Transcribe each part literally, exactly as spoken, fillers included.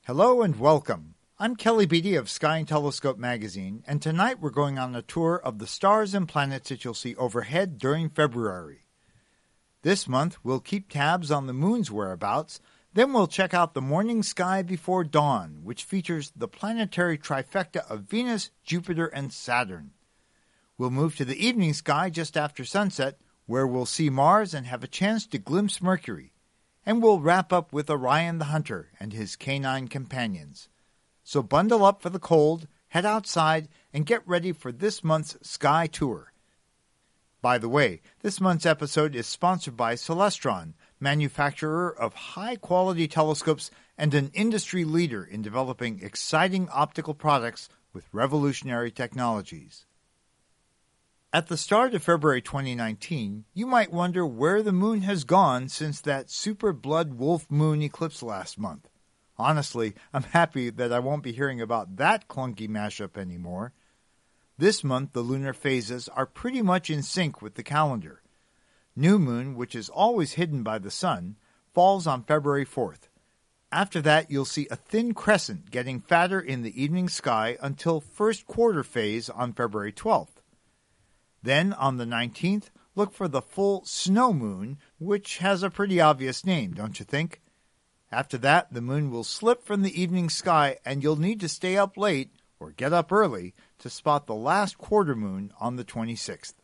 Hello and welcome. I'm Kelly Beatty of Sky and Telescope magazine, and tonight we're going on a tour of the stars and planets that you'll see overhead during February. This month, we'll keep tabs on the moon's whereabouts, then we'll check out the morning sky before dawn, which features the planetary trifecta of Venus, Jupiter, and Saturn. We'll move to the evening sky just after sunset, where we'll see Mars and have a chance to glimpse Mercury. And we'll wrap up with Orion the Hunter and his canine companions. So bundle up for the cold, head outside, and get ready for this month's Sky Tour. By the way, this month's episode is sponsored by Celestron, manufacturer of high-quality telescopes and an industry leader in developing exciting optical products with revolutionary technologies. At the start of February twenty nineteen, you might wonder where the moon has gone since that super blood wolf moon eclipse last month. Honestly, I'm happy that I won't be hearing about that clunky mashup anymore. This month, the lunar phases are pretty much in sync with the calendar. New moon, which is always hidden by the sun, falls on February fourth. After that, you'll see a thin crescent getting fatter in the evening sky until first quarter phase on February twelfth. Then, on the nineteenth, look for the full snow moon, which has a pretty obvious name, don't you think? After that, the moon will slip from the evening sky, and you'll need to stay up late, or get up early, to spot the last quarter moon on the twenty-sixth.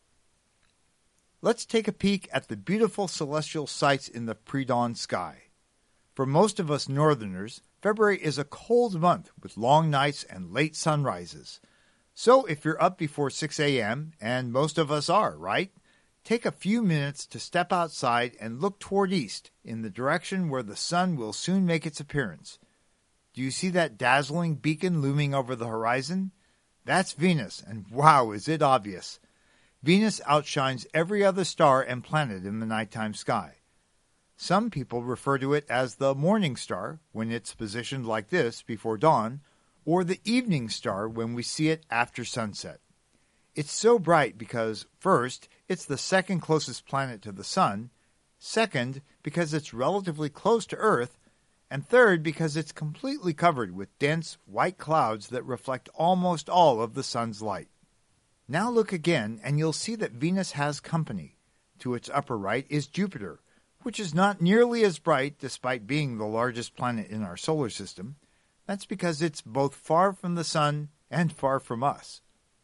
Let's take a peek at the beautiful celestial sights in the pre-dawn sky. For most of us northerners, February is a cold month with long nights and late sunrises. So if you're up before six a.m., and most of us are, right? Take a few minutes to step outside and look toward east in the direction where the sun will soon make its appearance. Do you see that dazzling beacon looming over the horizon? That's Venus, and wow, is it obvious. Venus outshines every other star and planet in the nighttime sky. Some people refer to it as the morning star when it's positioned like this before dawn, or the evening star when we see it after sunset. It's so bright because, first, it's the second closest planet to the sun, second, because it's relatively close to Earth, and third, because it's completely covered with dense white clouds that reflect almost all of the sun's light. Now look again, and you'll see that Venus has company. To its upper right is Jupiter, which is not nearly as bright despite being the largest planet in our solar system. That's because it's both far from the sun and far from us.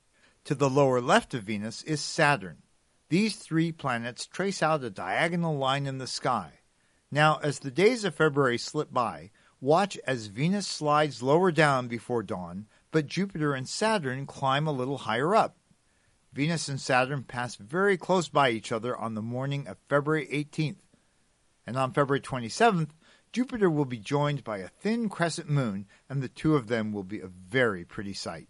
To the lower left of Venus is Saturn. These three planets trace out a diagonal line in the sky. Now, as the days of February slip by, watch as Venus slides lower down before dawn, but Jupiter and Saturn climb a little higher up. Venus and Saturn pass very close by each other on the morning of February eighteenth. And on February twenty-seventh, Jupiter will be joined by a thin crescent moon, and the two of them will be a very pretty sight.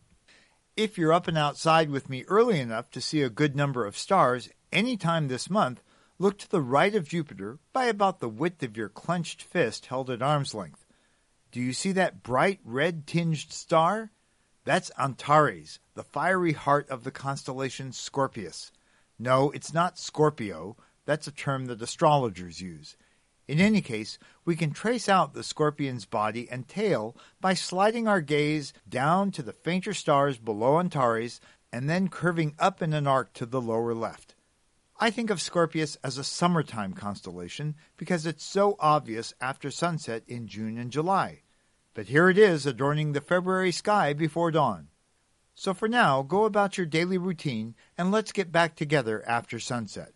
If you're up and outside with me early enough to see a good number of stars any time this month, look to the right of Jupiter by about the width of your clenched fist held at arm's length. Do you see that bright red-tinged star? That's Antares, the fiery heart of the constellation Scorpius. No, it's not Scorpio. That's a term that astrologers use. In any case, we can trace out the scorpion's body and tail by sliding our gaze down to the fainter stars below Antares and then curving up in an arc to the lower left. I think of Scorpius as a summertime constellation because it's so obvious after sunset in June and July. But here it is adorning the February sky before dawn. So for now, go about your daily routine and let's get back together after sunset.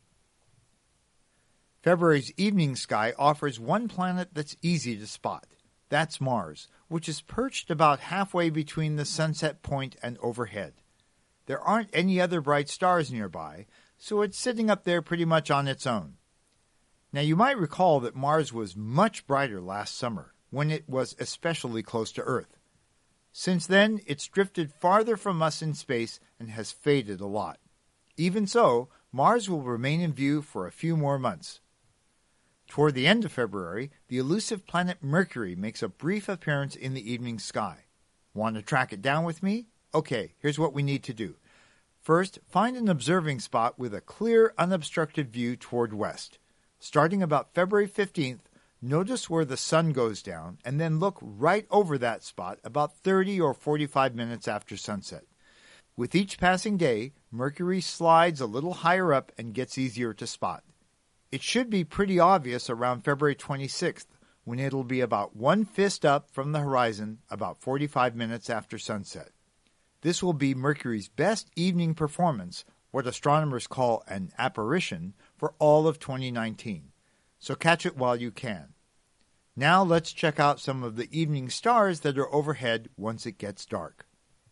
February's evening sky offers one planet that's easy to spot. That's Mars, which is perched about halfway between the sunset point and overhead. There aren't any other bright stars nearby, so it's sitting up there pretty much on its own. Now you might recall that Mars was much brighter last summer, when it was especially close to Earth. Since then, it's drifted farther from us in space and has faded a lot. Even so, Mars will remain in view for a few more months. Toward the end of February, the elusive planet Mercury makes a brief appearance in the evening sky. Want to track it down with me? Okay, here's what we need to do. First, find an observing spot with a clear, unobstructed view toward west. Starting about February fifteenth, Notice where the sun goes down and then look right over that spot about thirty or forty-five minutes after sunset. With each passing day, Mercury slides a little higher up and gets easier to spot. It should be pretty obvious around February twenty-sixth, when it'll be about one fist up from the horizon about forty-five minutes after sunset. This will be Mercury's best evening performance, what astronomers call an apparition, for all of twenty nineteen. So catch it while you can. Now let's check out some of the evening stars that are overhead once it gets dark.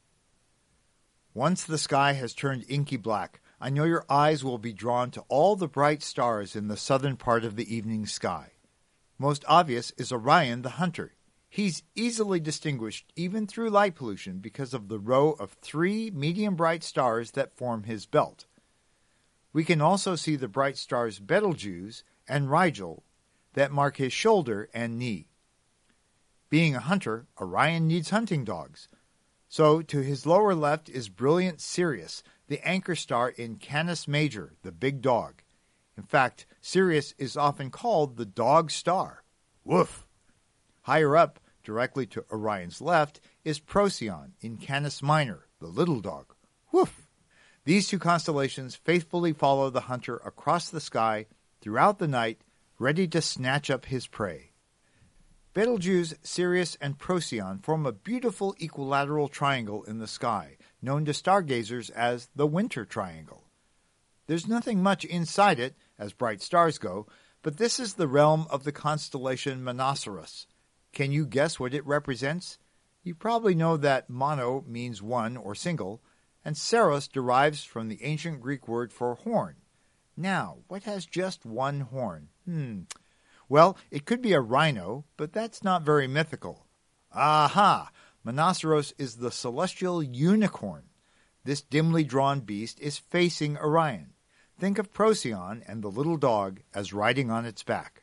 Once the sky has turned inky black, I know your eyes will be drawn to all the bright stars in the southern part of the evening sky. Most obvious is Orion the Hunter. He's easily distinguished even through light pollution because of the row of three medium bright stars that form his belt. We can also see the bright stars Betelgeuse and Rigel that mark his shoulder and knee. Being a hunter, Orion needs hunting dogs. So to his lower left is brilliant Sirius, the anchor star in Canis Major, the big dog. In fact, Sirius is often called the dog star. Woof! Higher up, directly to Orion's left, is Procyon in Canis Minor, the little dog. Woof! These two constellations faithfully follow the hunter across the sky throughout the night, ready to snatch up his prey. Betelgeuse, Sirius, and Procyon form a beautiful equilateral triangle in the sky, known to stargazers as the Winter Triangle. There's nothing much inside it, as bright stars go, but this is the realm of the constellation Monoceros. Can you guess what it represents? You probably know that mono means one or single, and ceros derives from the ancient Greek word for horn. Now, what has just one horn? Hmm... Well, it could be a rhino, but that's not very mythical. Aha! Monoceros is the celestial unicorn. This dimly drawn beast is facing Orion. Think of Procyon and the little dog as riding on its back.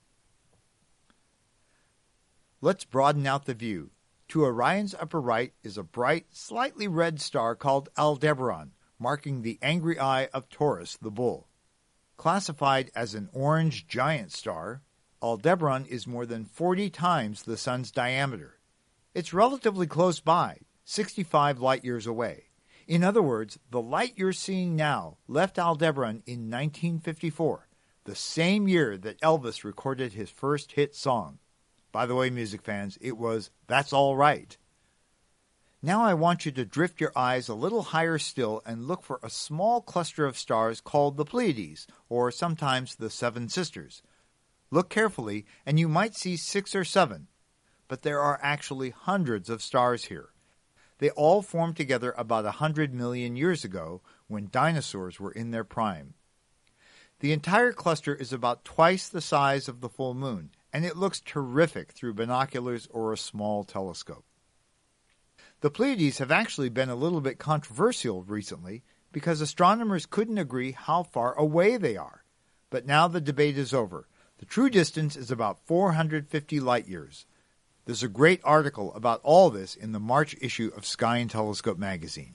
Let's broaden out the view. To Orion's upper right is a bright, slightly red star called Aldebaran, marking the angry eye of Taurus the bull. Classified as an orange giant star, Aldebaran is more than forty times the Sun's diameter. It's relatively close by, sixty-five light-years away. In other words, the light you're seeing now left Aldebaran in nineteen fifty-four, the same year that Elvis recorded his first hit song. By the way, music fans, it was That's All Right. Now I want you to drift your eyes a little higher still and look for a small cluster of stars called the Pleiades, or sometimes the Seven Sisters. Look carefully, and you might see six or seven, but there are actually hundreds of stars here. They all formed together about a hundred million years ago, when dinosaurs were in their prime. The entire cluster is about twice the size of the full moon, and it looks terrific through binoculars or a small telescope. The Pleiades have actually been a little bit controversial recently because astronomers couldn't agree how far away they are. But now the debate is over. The true distance is about four hundred fifty light-years. There's a great article about all this in the March issue of Sky and Telescope magazine.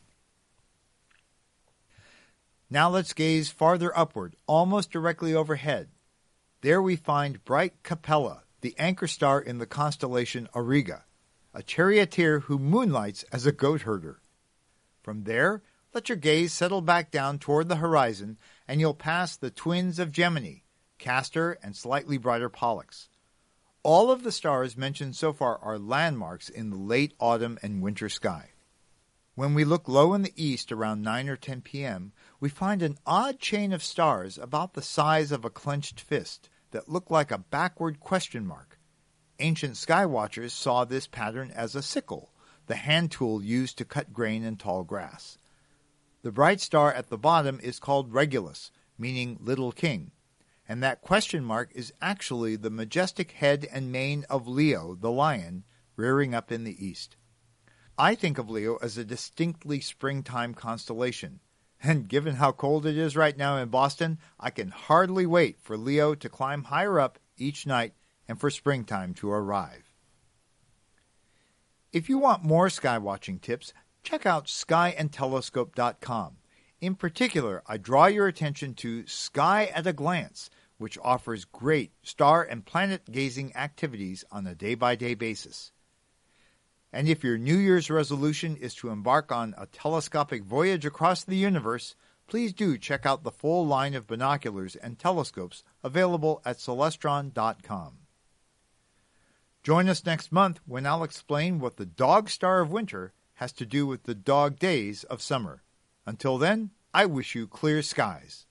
Now let's gaze farther upward, almost directly overhead. There we find bright Capella, the anchor star in the constellation Auriga, a charioteer who moonlights as a goat herder. From there, let your gaze settle back down toward the horizon, and you'll pass the twins of Gemini, Castor, and slightly brighter Pollux. All of the stars mentioned so far are landmarks in the late autumn and winter sky. When we look low in the east around nine or ten p.m., we find an odd chain of stars about the size of a clenched fist that look like a backward question mark. Ancient sky watchers saw this pattern as a sickle, the hand tool used to cut grain in tall grass. The bright star at the bottom is called Regulus, meaning Little King, and that question mark is actually the majestic head and mane of Leo, the lion, rearing up in the east. I think of Leo as a distinctly springtime constellation, and given how cold it is right now in Boston, I can hardly wait for Leo to climb higher up each night and for springtime to arrive. If you want more sky watching tips, check out sky and telescope dot com. In particular, I draw your attention to Sky at a Glance, which offers great star and planet gazing activities on a day-by-day basis. And if your New Year's resolution is to embark on a telescopic voyage across the universe, please do check out the full line of binoculars and telescopes available at Celestron dot com. Join us next month when I'll explain what the dog star of winter has to do with the dog days of summer. Until then, I wish you clear skies.